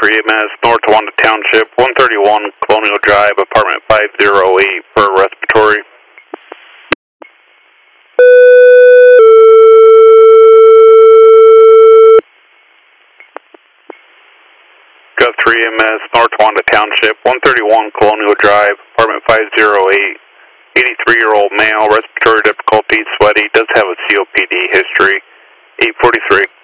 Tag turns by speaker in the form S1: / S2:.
S1: 3 EMS, North Wanda Township, 131 Colonial Drive, apartment 508 for respiratory. Got 3 EMS, North Wanda Township, 131 Colonial Drive, apartment 508. 83-year-old male, respiratory difficulties, sweaty, does have a COPD history. 843.